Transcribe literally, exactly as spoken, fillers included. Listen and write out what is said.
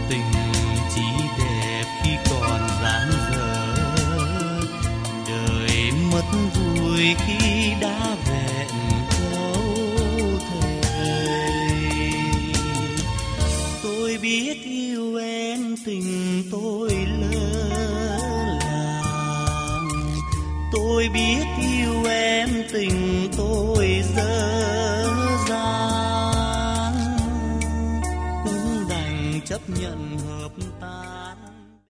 tình chỉ đẹp khi còn dang dở, đời mất vui khi đã vẹn câu thề. Tôi biết yêu em tình tôi lỡ làng, tôi biết yêu em tình tôi dở dang, cũng đành chấp nhận hợp ta.